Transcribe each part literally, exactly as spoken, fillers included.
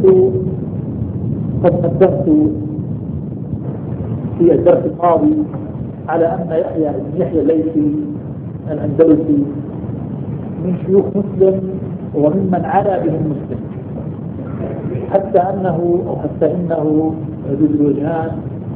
كنت قد نبهت في الدرس الماضي على أن يحيى بن يحيى الليثي الأندلسي من شيوخ مسلم وممن علا به المسلم، حتى أنه أو حتى إنه ذو الوجهان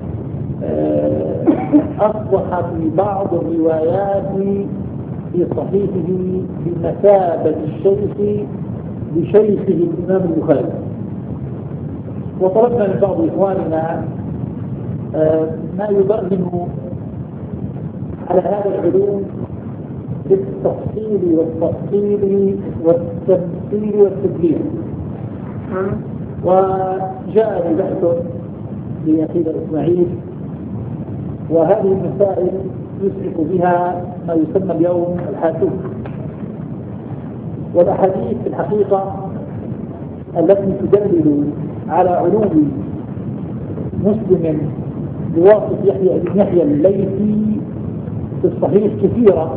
أصبح في بعض الروايات في صحيحه بمثابة الشيخ بشيخه الإمام البخاري. وطلبنا من بعض إخواننا ما يبرهن على هذا العلوم بالتفصيل والتفصيل والتمثيل والتدليل، وجاء بحث لأخينا إسماعيل، وهذه المسائل يسعف بها ما يسمى اليوم الحاسوب. والأحاديث في الحقيقة التي تدلل على علوم مسلم بواسطة يحيى بن يحيى الليثي في الصحيح كثيرة،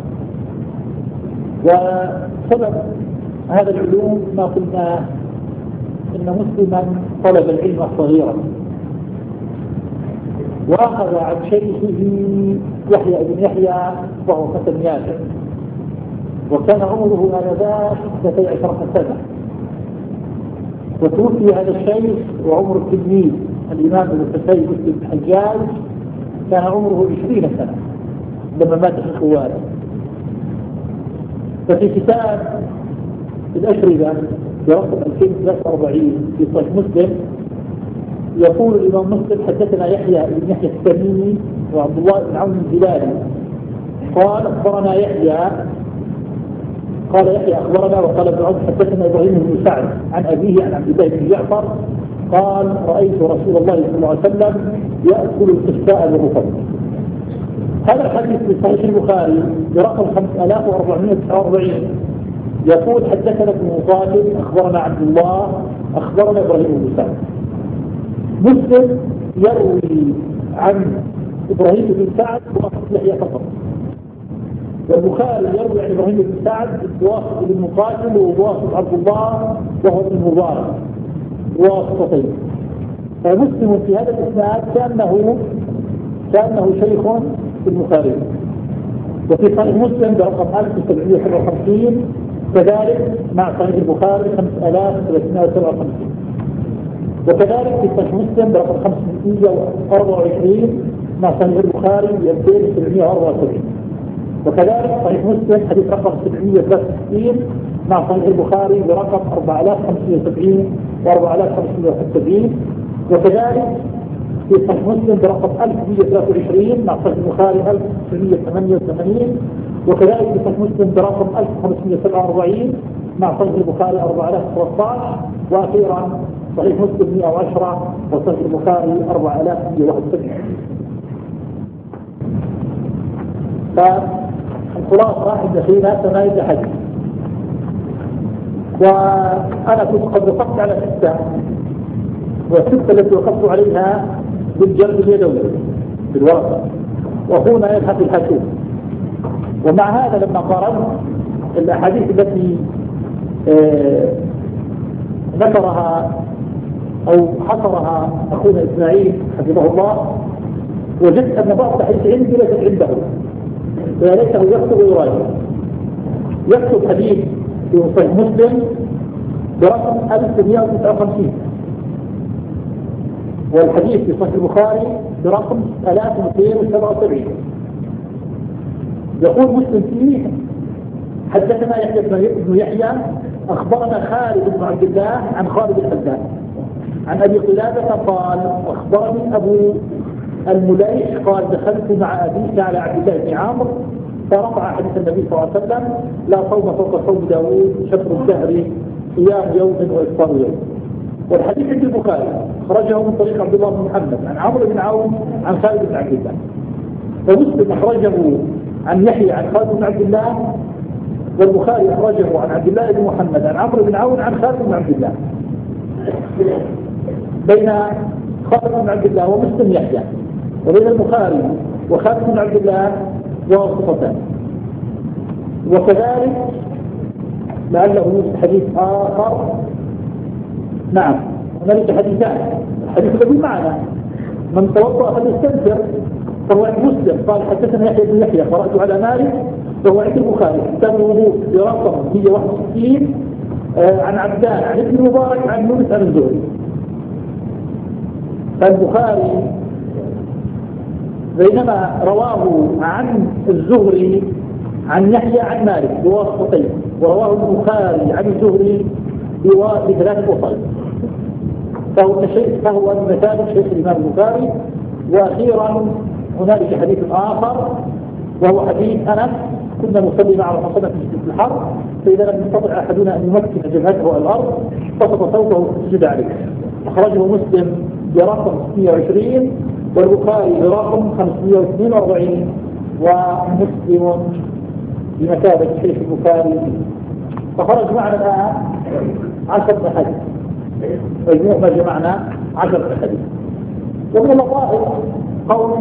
وسبب هذا العلوم ما قلنا إن مسلما طلب العلم صغيرا وأخذ عن شيخه يحيى بن يحيى وهو فتى ياسر، وكان عمره آنذاك اثنتي عشرة سنة، وتوفي هذا الشيخ وعمر التلميذ الإمام ابن الحسين بن الحجاج كان عمره عشرين سنة لما مات في خوارج. ففي كتاب الأشربة برقم ألفين وثلاثة وأربعين في صحيح مسلم يقول الإمام مسلم: حدثنا يحيى بن يحيى التميمي وعبد الله بن عون الهلالي قال أخبرنا يحيى قال يحيى أخبرنا وقال ابن عون حدثنا إبراهيم بن سعد عن أبيه عن عبد الله بن جعفر قال: رأيت رسول الله صلى الله عليه وسلم يأكل الكساء بالرطب. هذا الحديث في صحيح البخاري برقم خمسة آلاف وأربعمائة وتسعة وأربعين يقول: حدثنا ابن مطالب أخبرنا عبد الله أخبرنا إبراهيم بن سعد. مسلم يروي عن إبراهيم بن سعد بواسطة يحيى فقط، والبخاري يروي عن إبراهيم بن سعد بواسطة ابن مقاتل وبواسطة عبد الله وهو ابن مبارك بواسطتين. فمسلم في هذا الإسناد كأنه كأنه شيخ في البخاري. وفي صحيح مسلم برقم ألف وسبعمائة وسبعة وخمسين كذلك مع صحيح البخاري خمسة آلاف وثلاثمائة وسبعة وخمسين، وكذلك في صحيح مسلم برقم خمسمائة وأربعة وعشرين مع صحيح البخاري ألفين وسبعمائة وأربعة وسبعين، وكذلك صحيح مسلم حديث رقم سبعمائة وثلاثة وستين مع صحيح البخاري برقم أربعة آلاف وخمسمائة وسبعين وأربعة آلاف وخمسمائة وواحد وسبعين، وكذلك في صحيح مسلم برقم ألف ومائة وثلاثة وعشرين مع صحيح البخاري ألف وتسعمائة وثمانية وثمانين، وكذلك في صحيح مسلم برقم ألف وخمسمائة وسبعة وأربعين مع صحيح البخاري أربعة آلاف وثلاثة عشر، وأخيرا صحيح مسلم مائة وعشرة وصحيح البخاري أربعة آلاف ومائة وواحد وسبعين. فالخلاصة عند فينا ثمانية حديث، وأنا كنت قد وقفت على ستة، والستة التي وقفت عليها بالجلد اليدوي بالورقة، وهنا يبحث الحاسوب. ومع هذا لما قارنت الأحاديث التي آه ذكرها أو حصرها أخونا إسماعيل حفظه الله، وجدت أن بعض الأحاديث عندي ليست عنده، فليته يكتب ويراجع. يكتب حديث في صحيح مسلم برقم ألف ومائة وتسعة وخمسين، والحديث في صحيح البخاري برقم آلاف ومئتين وسبعة وسبعين. يقول مسلم فيه: حدثنا يحيى بن يحيى أخبرنا خالد بن عبد الله عن خالد الحداد عن أبي قلابة قال: أخبرني أبو المليح قال: دخلت مع أبيك على عبد الله بن عمرو فرفع حديث النبي صلى الله عليه وسلم: لا صوم فوق صوم داوود، شطر الدهر، صيام يوم وإفطار يوم. والحديث عند البخاري أخرجه من طريق عبد الله بن محمد عن عمرو بن عون عن خالد بن عبد الله، ومسلم أخرجه عن يحيى عن خالد بن عبد الله، والبخاري أخرجه عن عبد الله بن محمد عن عمرو بن عون عن خالد بن عبد الله. بين خالد بن عبد الله ومسلم يحيى، وبين البخاري وخالد بن عبد الله واسطتان. وكذلك لعله حديث آخر نعم هنالك حديثان. الحديث الذي معنا من توضأ فليستنكر فهو عند مسلم قال حدثنا يحيى بن يحيى قرأت على مالك وهو عند البخاري كتاب الوضوء برقم مئة وواحد وستين آه عن عبدان عن ابن مبارك عن يونس عن الزهري. فالبخاري بينما رواه عن الزهري عن يحيى عن مالك بواسطتين، ورواه البخاري عن الزهري بثلاث وسائط، فهو شيء فهو مثال شيخ الإمام البخاري. وأخيرا هنالك حديث آخر وهو حديث أنس كنا نصلي مع رسول الله في الحرب فإذا لم يستطع أحدنا أن يمكن جبهته على الأرض بسط صوته وسجد عليه. أخرجه مسلم برقم ستمائة وعشرين والبخاري برقم خمسمائة واثنين وأربعين ومسلم بمثابة شيخ البخاري. فخرج معنا الآن عشرة حديث، مجموع ما جمعنا عشرة حديث. ومن اللطائف قول